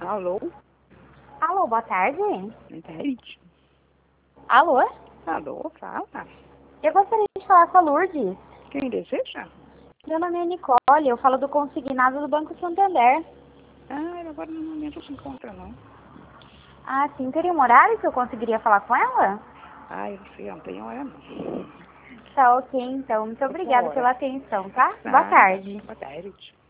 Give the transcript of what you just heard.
Alô? Alô, boa tarde. Boa tarde. Alô? Alô, fala. Eu gostaria de falar com a Lourdes. Quem deseja? Meu nome é Nicole, eu falo do consignado do Banco Santander. Ah, ela agora no momento se encontra, não. Ah, sim, teria um horário que eu conseguiria falar com ela? Ah, eu não sei, eu não tenho hora, não. Tá ok, então. Muito Outra obrigada hora. pela atenção, tá? Boa Nada. tarde. Boa tarde.